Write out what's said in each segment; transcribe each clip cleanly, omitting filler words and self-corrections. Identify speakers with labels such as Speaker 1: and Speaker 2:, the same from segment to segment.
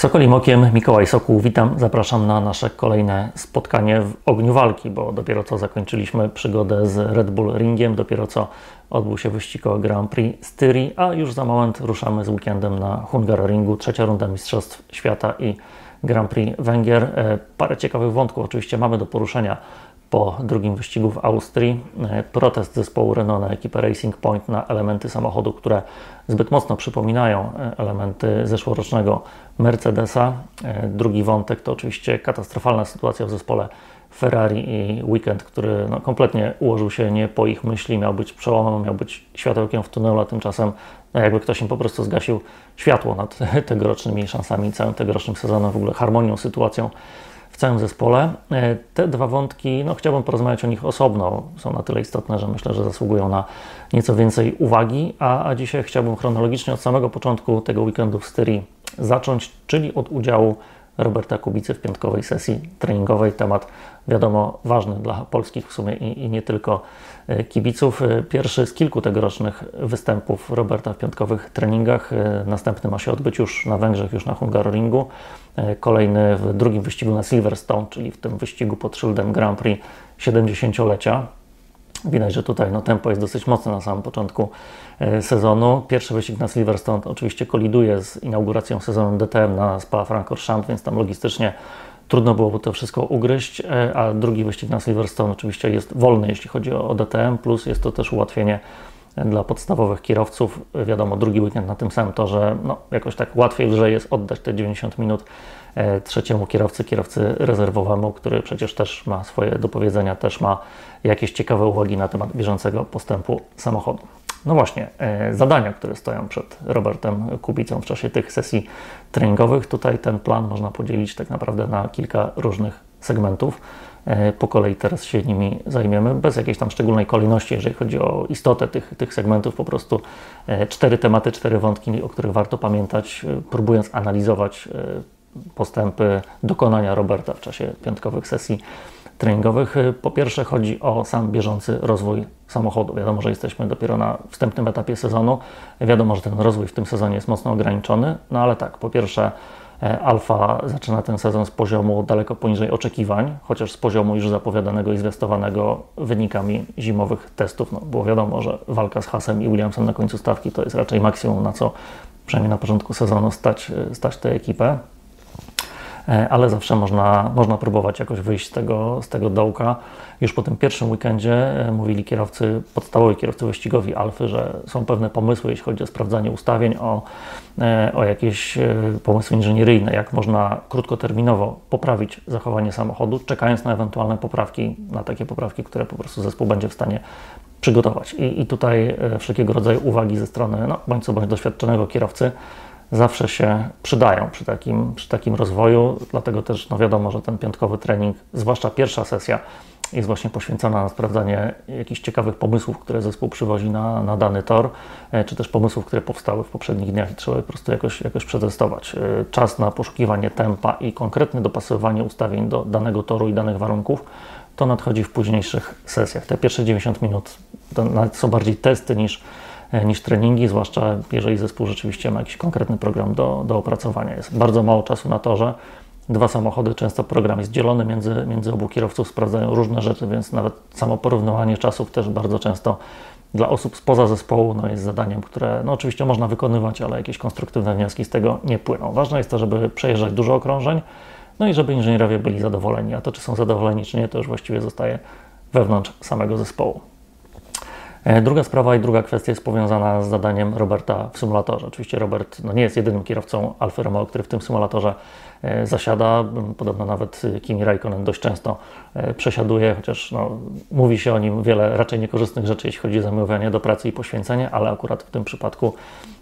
Speaker 1: Sokolim okiem, Mikołaj Sokół, witam, zapraszam na nasze kolejne spotkanie w ogniu walki, bo dopiero co zakończyliśmy przygodę z Red Bull Ringiem, dopiero co odbył się wyścig o Grand Prix Styrii, a już za moment ruszamy z weekendem na Hungaroringu, trzecia runda Mistrzostw Świata i Grand Prix Węgier. Parę ciekawych wątków oczywiście mamy do poruszenia po drugim wyścigu w Austrii. Protest zespołu Renault na ekipę Racing Point na elementy samochodu, które zbyt mocno przypominają elementy zeszłorocznego Mercedesa. Drugi wątek to oczywiście katastrofalna sytuacja w zespole Ferrari i weekend, który kompletnie ułożył się nie po ich myśli, miał być przełomem, miał być światełkiem w tunelu, a tymczasem jakby ktoś im po prostu zgasił światło nad tegorocznymi szansami, całym tegorocznym sezonem, w ogóle harmonią, sytuacją w całym zespole. Te dwa wątki, chciałbym porozmawiać o nich osobno. Są na tyle istotne, że myślę, że zasługują na nieco więcej uwagi, a dzisiaj chciałbym chronologicznie od samego początku tego weekendu w Styrii zacząć, czyli od udziału Roberta Kubicy w piątkowej sesji treningowej. Temat, wiadomo, ważny dla polskich w sumie i nie tylko kibiców. Pierwszy z kilku tegorocznych występów Roberta w piątkowych treningach. Następny ma się odbyć już na Węgrzech, już na Hungaroringu. Kolejny w drugim wyścigu na Silverstone, czyli w tym wyścigu pod szyldem Grand Prix 70-lecia. Widać, że tutaj tempo jest dosyć mocne na samym początku sezonu. Pierwszy wyścig na Silverstone oczywiście koliduje z inauguracją sezonu DTM na Spa-Francorchamps, więc tam logistycznie trudno byłoby to wszystko ugryźć, a drugi wyścig na Silverstone oczywiście jest wolny, jeśli chodzi o DTM, plus jest to też ułatwienie dla podstawowych kierowców. Wiadomo, drugi weekend na tym samym torze, jakoś tak łatwiej, lżej jest oddać te 90 minut trzeciemu kierowcy rezerwowemu, który przecież też ma swoje do powiedzenia, też ma jakieś ciekawe uwagi na temat bieżącego postępu samochodu. No właśnie, zadania, które stoją przed Robertem Kubicą w czasie tych sesji treningowych. Tutaj ten plan można podzielić tak naprawdę na kilka różnych segmentów. Po kolei teraz się nimi zajmiemy, bez jakiejś tam szczególnej kolejności, jeżeli chodzi o istotę tych segmentów, po prostu 4 tematy, 4 wątki, o których warto pamiętać, próbując analizować postępy, dokonania Roberta w czasie piątkowych sesji treningowych. Po pierwsze chodzi o sam bieżący rozwój samochodu. Wiadomo, że jesteśmy dopiero na wstępnym etapie sezonu. Wiadomo, że ten rozwój w tym sezonie jest mocno ograniczony, ale tak, po pierwsze Alfa zaczyna ten sezon z poziomu daleko poniżej oczekiwań, chociaż z poziomu już zapowiadanego i zwiastowanego wynikami zimowych testów. Było wiadomo, że walka z Haasem i Williamsem na końcu stawki to jest raczej maksimum, na co przynajmniej na początku sezonu stać tę ekipę. Ale zawsze można próbować jakoś wyjść z tego dołka. Już po tym pierwszym weekendzie mówili podstawowi kierowcy wyścigowi Alfy, że są pewne pomysły, jeśli chodzi o sprawdzanie ustawień, o jakieś pomysły inżynieryjne, jak można krótkoterminowo poprawić zachowanie samochodu, czekając na ewentualne poprawki, na takie poprawki, które po prostu zespół będzie w stanie przygotować. I tutaj wszelkiego rodzaju uwagi ze strony bądź doświadczonego kierowcy zawsze się przydają przy takim rozwoju, dlatego też wiadomo, że ten piątkowy trening, zwłaszcza pierwsza sesja, jest właśnie poświęcona na sprawdzanie jakichś ciekawych pomysłów, które zespół przywozi na dany tor, czy też pomysłów, które powstały w poprzednich dniach i trzeba je po prostu jakoś przetestować. Czas na poszukiwanie tempa i konkretne dopasowywanie ustawień do danego toru i danych warunków to nadchodzi w późniejszych sesjach. Te pierwsze 90 minut to nawet są bardziej testy niż treningi, zwłaszcza jeżeli zespół rzeczywiście ma jakiś konkretny program do opracowania. Jest bardzo mało czasu na torze, 2 samochody, często program jest dzielony między obu kierowców, sprawdzają różne rzeczy, więc nawet samo porównywanie czasów też bardzo często dla osób spoza zespołu jest zadaniem, które oczywiście można wykonywać, ale jakieś konstruktywne wnioski z tego nie płyną. Ważne jest to, żeby przejeżdżać dużo okrążeń, i żeby inżynierowie byli zadowoleni, a to czy są zadowoleni, czy nie, to już właściwie zostaje wewnątrz samego zespołu. Druga sprawa i druga kwestia jest powiązana z zadaniem Roberta w symulatorze. Oczywiście Robert nie jest jedynym kierowcą Alfy Romeo, który w tym symulatorze zasiada. Podobno nawet Kimi Räikkönen dość często przesiaduje, chociaż mówi się o nim wiele raczej niekorzystnych rzeczy, jeśli chodzi o zamiłowanie do pracy i poświęcenie, ale akurat w tym przypadku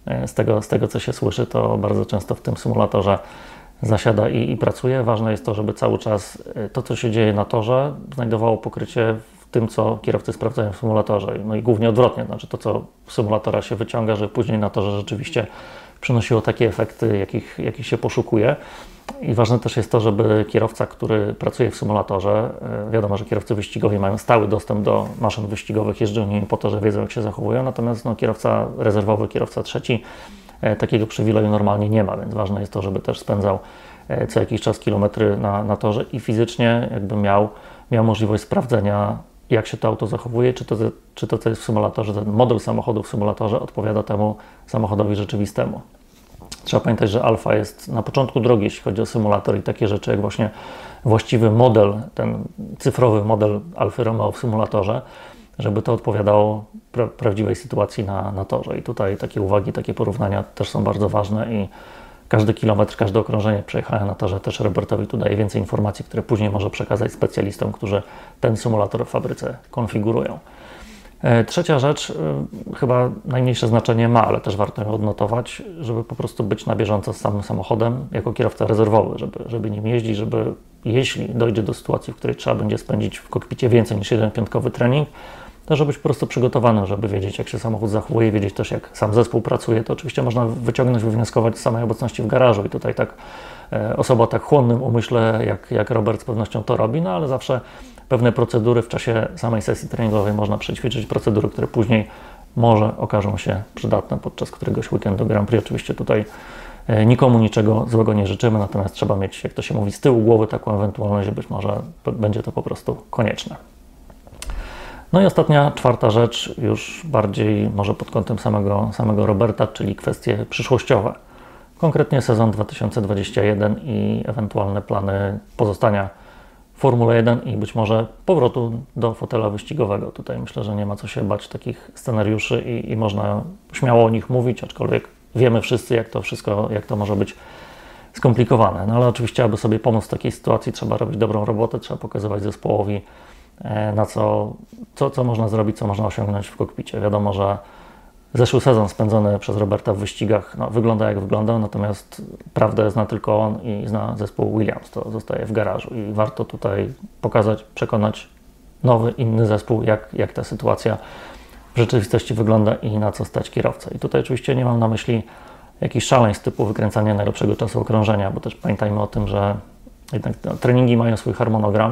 Speaker 1: z tego co się słyszy, to bardzo często w tym symulatorze zasiada i pracuje. Ważne jest to, żeby cały czas to, co się dzieje na torze, znajdowało pokrycie w tym, co kierowcy sprawdzają w symulatorze. I głównie odwrotnie, znaczy to, co z symulatora się wyciąga, żeby później na torze rzeczywiście przynosiło takie efekty, jakich się poszukuje. I ważne też jest to, żeby kierowca, który pracuje w symulatorze, wiadomo, że kierowcy wyścigowi mają stały dostęp do maszyn wyścigowych, jeżdżą nimi po to, że wiedzą, jak się zachowują, natomiast kierowca rezerwowy, kierowca trzeci takiego przywileju normalnie nie ma, więc ważne jest to, żeby też spędzał co jakiś czas kilometry na torze i fizycznie jakby miał możliwość sprawdzenia, jak się to auto zachowuje, czy to, co jest w symulatorze, ten model samochodu w symulatorze odpowiada temu samochodowi rzeczywistemu. Trzeba pamiętać, że Alfa jest na początku drogi, jeśli chodzi o symulator i takie rzeczy jak właśnie właściwy model, ten cyfrowy model Alfy Romeo w symulatorze, żeby to odpowiadało prawdziwej sytuacji na torze. I tutaj takie uwagi, takie porównania też są bardzo ważne i każdy kilometr, każde okrążenie przejechane na torze też Robertowi tu daje więcej informacji, które później może przekazać specjalistom, którzy ten symulator w fabryce konfigurują. Trzecia rzecz, chyba najmniejsze znaczenie ma, ale też warto ją odnotować, żeby po prostu być na bieżąco z samym samochodem jako kierowca rezerwowy, żeby nim jeździć, żeby jeśli dojdzie do sytuacji, w której trzeba będzie spędzić w kokpicie więcej niż jeden piątkowy trening, to żeby być po prostu przygotowanym, żeby wiedzieć, jak się samochód zachowuje, wiedzieć też, jak sam zespół pracuje. To oczywiście można wywnioskować z samej obecności w garażu i tutaj tak osoba o tak chłonnym umyśle, jak Robert z pewnością to robi, no ale zawsze pewne procedury w czasie samej sesji treningowej można przećwiczyć, procedury, które później może okażą się przydatne podczas któregoś weekendu Grand Prix. Oczywiście tutaj nikomu niczego złego nie życzymy, natomiast trzeba mieć, jak to się mówi, z tyłu głowy taką ewentualność, że być może będzie to po prostu konieczne. No i ostatnia, czwarta rzecz, już bardziej może pod kątem samego Roberta, czyli kwestie przyszłościowe. Konkretnie sezon 2021 i ewentualne plany pozostania w Formule 1 i być może powrotu do fotela wyścigowego. Tutaj myślę, że nie ma co się bać takich scenariuszy i można śmiało o nich mówić, aczkolwiek wiemy wszyscy, jak to może być skomplikowane. No ale oczywiście, aby sobie pomóc w takiej sytuacji, trzeba robić dobrą robotę, trzeba pokazywać zespołowi, na co można zrobić, co można osiągnąć w kokpicie. Wiadomo, że zeszły sezon spędzony przez Roberta w wyścigach wygląda jak wyglądał, natomiast prawdę zna tylko on i zna zespół Williams, to zostaje w garażu i warto tutaj pokazać, przekonać nowy, inny zespół, jak ta sytuacja w rzeczywistości wygląda i na co stać kierowcę. I tutaj oczywiście nie mam na myśli jakichś szaleństw typu wykręcania najlepszego czasu okrążenia, bo też pamiętajmy o tym, że jednak treningi mają swój harmonogram,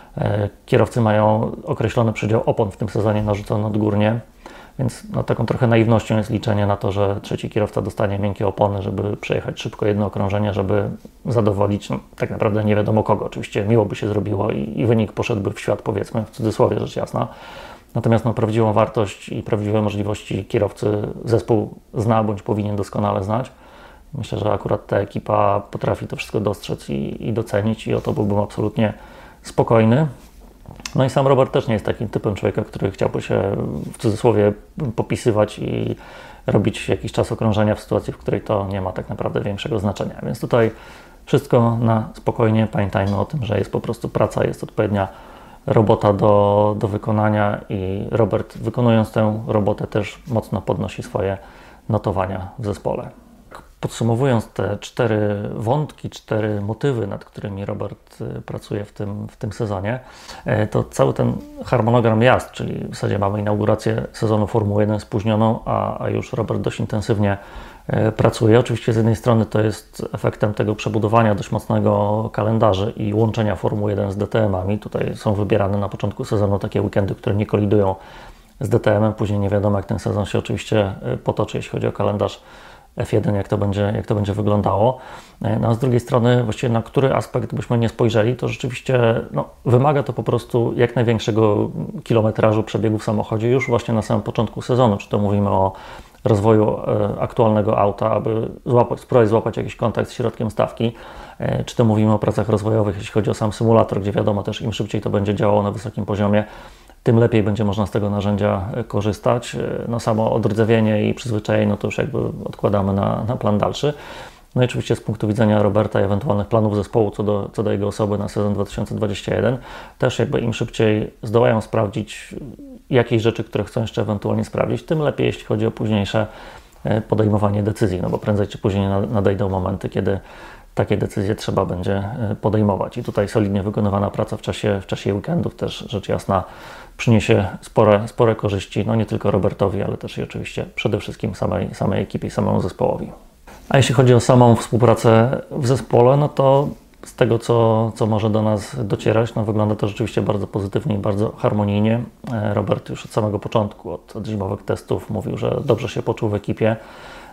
Speaker 1: kierowcy mają określony przedział opon w tym sezonie narzucony odgórnie, więc taką trochę naiwnością jest liczenie na to, że trzeci kierowca dostanie miękkie opony, żeby przejechać szybko jedno okrążenie, żeby zadowolić tak naprawdę nie wiadomo kogo. Oczywiście miło by się zrobiło i wynik poszedłby w świat, powiedzmy, w cudzysłowie rzecz jasna. Natomiast prawdziwą wartość i prawdziwe możliwości kierowcy zespół zna bądź powinien doskonale znać. Myślę, że akurat ta ekipa potrafi to wszystko dostrzec i docenić i o to byłbym absolutnie spokojny. No i sam Robert też nie jest takim typem człowieka, który chciałby się w cudzysłowie popisywać i robić jakiś czas okrążenia w sytuacji, w której to nie ma tak naprawdę większego znaczenia. Więc tutaj wszystko na spokojnie. Pamiętajmy o tym, że jest po prostu praca, jest odpowiednia robota do wykonania i Robert, wykonując tę robotę, też mocno podnosi swoje notowania w zespole. Podsumowując te 4 wątki, 4 motywy, nad którymi Robert pracuje w tym sezonie, to cały ten harmonogram jazd, czyli w zasadzie mamy inaugurację sezonu Formuły 1 spóźnioną, a już Robert dość intensywnie pracuje. Oczywiście z jednej strony to jest efektem tego przebudowania dość mocnego kalendarzy i łączenia Formuły 1 z DTM-ami. Tutaj są wybierane na początku sezonu takie weekendy, które nie kolidują z DTM-em. Później nie wiadomo, jak ten sezon się oczywiście potoczy, jeśli chodzi o kalendarz F1, jak to będzie wyglądało. No, a z drugiej strony, właściwie na który aspekt byśmy nie spojrzeli, to rzeczywiście wymaga to po prostu jak największego kilometrażu przebiegu w samochodzie już właśnie na samym początku sezonu. Czy to mówimy o rozwoju aktualnego auta, aby spróbować złapać jakiś kontakt z środkiem stawki, czy to mówimy o pracach rozwojowych, jeśli chodzi o sam symulator, gdzie wiadomo też im szybciej to będzie działało na wysokim poziomie, tym lepiej będzie można z tego narzędzia korzystać. Samo odrdzewienie i przyzwyczajenie, to już jakby odkładamy na plan dalszy. No i oczywiście z punktu widzenia Roberta i ewentualnych planów zespołu co do jego osoby na sezon 2021, też jakby im szybciej zdołają sprawdzić jakieś rzeczy, które chcą jeszcze ewentualnie sprawdzić, tym lepiej, jeśli chodzi o późniejsze podejmowanie decyzji, bo prędzej czy później nadejdą momenty, kiedy takie decyzje trzeba będzie podejmować. I tutaj solidnie wykonywana praca w czasie weekendów też rzecz jasna przyniesie spore korzyści, nie tylko Robertowi, ale też i oczywiście przede wszystkim samej ekipie i samemu zespołowi. A jeśli chodzi o samą współpracę w zespole, to z tego, co może do nas docierać, wygląda to rzeczywiście bardzo pozytywnie i bardzo harmonijnie. Robert już od samego początku, od zimowych testów mówił, że dobrze się poczuł w ekipie,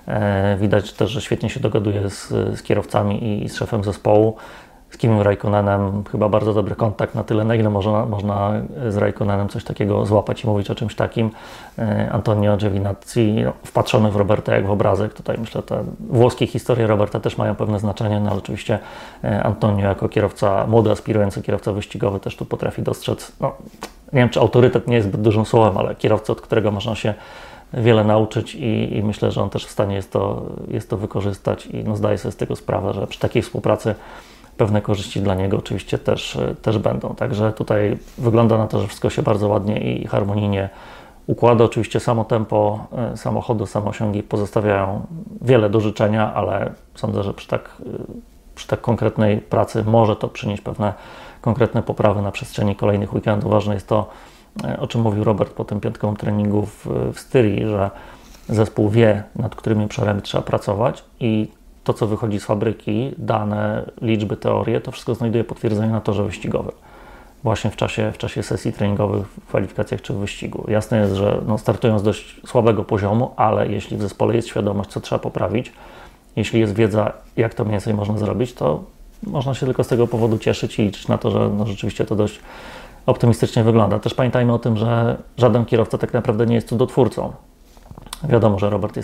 Speaker 1: Widać też, że świetnie się dogaduje z kierowcami i z szefem zespołu. Z Kimim Raikkonenem chyba bardzo dobry kontakt, na tyle, na ile można z Raikkonenem coś takiego złapać i mówić o czymś takim. Antonio Giovinazzi, wpatrzony w Roberta jak w obrazek. Tutaj myślę, te włoskie historie Roberta też mają pewne znaczenie, no ale oczywiście Antonio jako kierowca, młody, aspirujący kierowca wyścigowy też tu potrafi dostrzec, no, nie wiem, czy autorytet nie jest zbyt dużym słowem, ale kierowca, od którego można się wiele nauczyć i myślę, że on też w stanie jest to wykorzystać i no, zdaje sobie z tego sprawę, że przy takiej współpracy pewne korzyści dla niego oczywiście też będą. Także tutaj wygląda na to, że wszystko się bardzo ładnie i harmonijnie układa. Oczywiście samo tempo samochodu, same osiągi pozostawiają wiele do życzenia, ale sądzę, że przy tak konkretnej pracy może to przynieść pewne konkretne poprawy na przestrzeni kolejnych weekendów. Ważne jest to, o czym mówił Robert po tym piątkowym treningu w Styrii, że zespół wie, nad którymi obszarami trzeba pracować i to, co wychodzi z fabryki, dane, liczby, teorie, to wszystko znajduje potwierdzenie na torze wyścigowym. Właśnie w czasie sesji treningowych, w kwalifikacjach czy w wyścigu. Jasne jest, że startują z dość słabego poziomu, ale jeśli w zespole jest świadomość, co trzeba poprawić, jeśli jest wiedza, jak to mniej więcej można zrobić, to można się tylko z tego powodu cieszyć i liczyć na to, że rzeczywiście to dość optymistycznie wygląda. Też pamiętajmy o tym, że żaden kierowca tak naprawdę nie jest cudotwórcą. Wiadomo, że Robert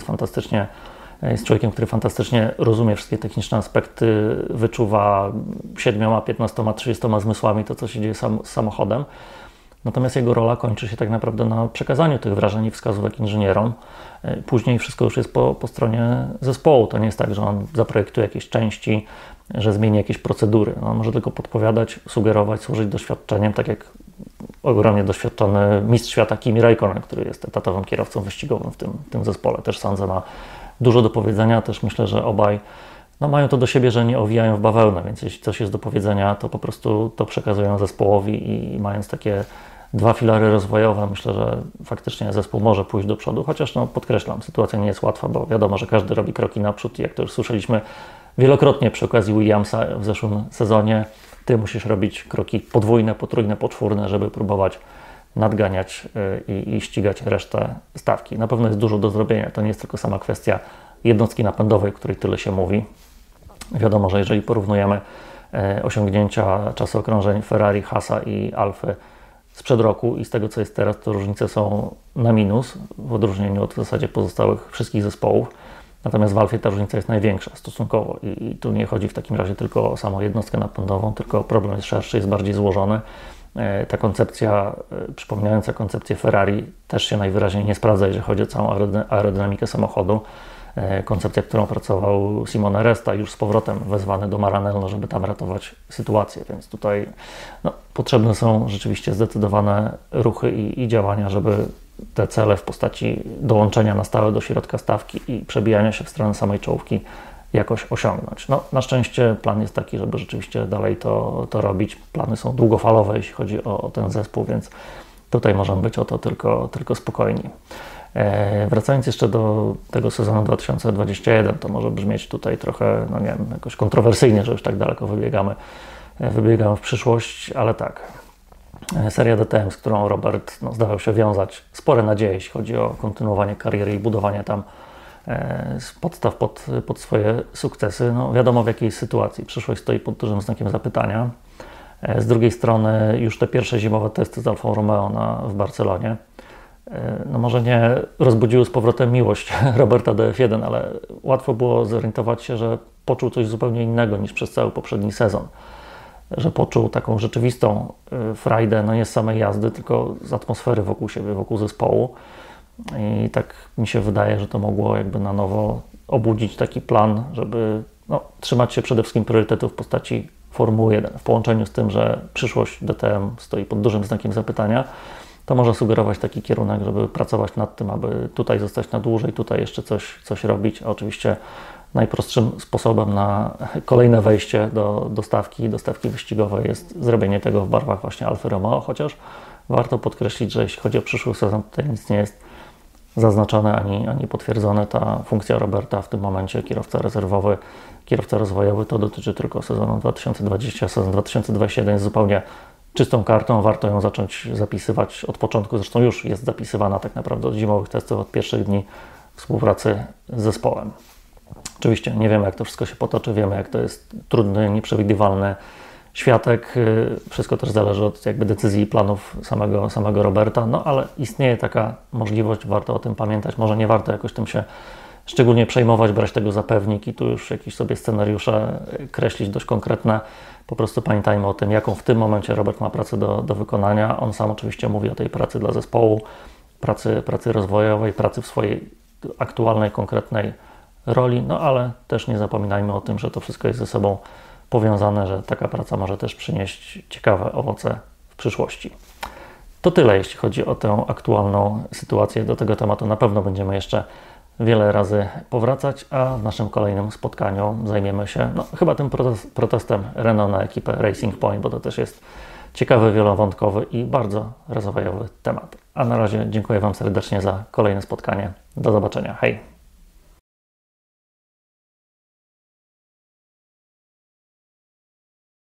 Speaker 1: jest człowiekiem, który fantastycznie rozumie wszystkie techniczne aspekty, wyczuwa 7, 15, 30 zmysłami to, co się dzieje z samochodem. Natomiast jego rola kończy się tak naprawdę na przekazaniu tych wrażeń i wskazówek inżynierom. Później wszystko już jest po stronie zespołu. To nie jest tak, że on zaprojektuje jakieś części, że zmieni jakieś procedury. On może tylko podpowiadać, sugerować, służyć doświadczeniem, tak jak ogromnie doświadczony mistrz świata Kimi Räikkönen, który jest etatowym kierowcą wyścigowym w tym zespole. Też sądzę, ma dużo do powiedzenia. Też myślę, że obaj mają to do siebie, że nie owijają w bawełnę, więc jeśli coś jest do powiedzenia, to po prostu to przekazują zespołowi i mając takie dwa filary rozwojowe, myślę, że faktycznie zespół może pójść do przodu, chociaż podkreślam, sytuacja nie jest łatwa, bo wiadomo, że każdy robi kroki naprzód i jak to już słyszeliśmy wielokrotnie przy okazji Williamsa w zeszłym sezonie, ty musisz robić kroki podwójne, potrójne, poczwórne, żeby próbować nadganiać i ścigać resztę stawki. Na pewno jest dużo do zrobienia. To nie jest tylko sama kwestia jednostki napędowej, o której tyle się mówi. Wiadomo, że jeżeli porównujemy osiągnięcia czasu okrążeń Ferrari, Haasa i Alfy sprzed roku i z tego, co jest teraz, to różnice są na minus w odróżnieniu od w zasadzie pozostałych wszystkich zespołów. Natomiast w Alfie ta różnica jest największa stosunkowo i tu nie chodzi w takim razie tylko o samą jednostkę napędową, tylko problem jest szerszy, jest bardziej złożony. Ta koncepcja, przypominająca koncepcję Ferrari, też się najwyraźniej nie sprawdza, jeżeli chodzi o całą aerodynamikę samochodu. Koncepcja, którą pracował Simone Resta, już z powrotem wezwany do Maranello, żeby tam ratować sytuację, więc tutaj potrzebne są rzeczywiście zdecydowane ruchy i działania, żeby te cele w postaci dołączenia na stałe do środka stawki i przebijania się w stronę samej czołówki jakoś osiągnąć. Na szczęście plan jest taki, żeby rzeczywiście dalej to robić. Plany są długofalowe, jeśli chodzi o ten zespół, więc tutaj możemy być o to tylko spokojni. Wracając jeszcze do tego sezonu 2021, to może brzmieć tutaj trochę, nie wiem, jakoś kontrowersyjnie, że już tak daleko wybiegamy w przyszłość, ale tak. Seria DTM, z którą Robert zdawał się wiązać spore nadzieje, jeśli chodzi o kontynuowanie kariery i budowanie tam z podstaw pod swoje sukcesy. Wiadomo, w jakiej sytuacji. Przyszłość stoi pod dużym znakiem zapytania. Z drugiej strony już te pierwsze zimowe testy z Alfą Romeo w Barcelonie może nie rozbudziły z powrotem miłość Roberta do F1, ale łatwo było zorientować się, że poczuł coś zupełnie innego niż przez cały poprzedni sezon. Że poczuł taką rzeczywistą frajdę, nie z samej jazdy, tylko z atmosfery wokół siebie, wokół zespołu. I tak mi się wydaje, że to mogło jakby na nowo obudzić taki plan, żeby trzymać się przede wszystkim priorytetów w postaci Formuły 1. W połączeniu z tym, że przyszłość DTM stoi pod dużym znakiem zapytania, to może sugerować taki kierunek, żeby pracować nad tym, aby tutaj zostać na dłużej, tutaj jeszcze coś robić. A oczywiście najprostszym sposobem na kolejne wejście do stawki wyścigowej jest zrobienie tego w barwach właśnie Alfy Romeo, chociaż warto podkreślić, że jeśli chodzi o przyszły sezon, tutaj nic nie jest zaznaczone ani potwierdzone. Ta funkcja Roberta w tym momencie, kierowca rezerwowy, kierowca rozwojowy, to dotyczy tylko sezonu 2020, sezon 2021 jest zupełnie czystą kartą, warto ją zacząć zapisywać od początku, zresztą już jest zapisywana tak naprawdę od zimowych testów, od pierwszych dni współpracy z zespołem. Oczywiście nie wiemy, jak to wszystko się potoczy, wiemy, jak to jest trudny, nieprzewidywalny światek. Wszystko też zależy od decyzji i planów samego Roberta, no ale istnieje taka możliwość, warto o tym pamiętać. Może nie warto jakoś tym się szczególnie przejmować, brać tego za pewnik i tu już jakieś sobie scenariusze kreślić dość konkretne. Po prostu pamiętajmy o tym, jaką w tym momencie Robert ma pracę do wykonania. On sam oczywiście mówi o tej pracy dla zespołu, pracy rozwojowej, pracy w swojej aktualnej, konkretnej roli, no ale też nie zapominajmy o tym, że to wszystko jest ze sobą powiązane, że taka praca może też przynieść ciekawe owoce w przyszłości. To tyle, jeśli chodzi o tę aktualną sytuację. Do tego tematu na pewno będziemy jeszcze wiele razy powracać, a w naszym kolejnym spotkaniu zajmiemy się chyba tym protestem Renault na ekipę Racing Point, bo to też jest ciekawy, wielowątkowy i bardzo rozwojowy temat. A na razie dziękuję Wam serdecznie za kolejne spotkanie. Do zobaczenia. Hej!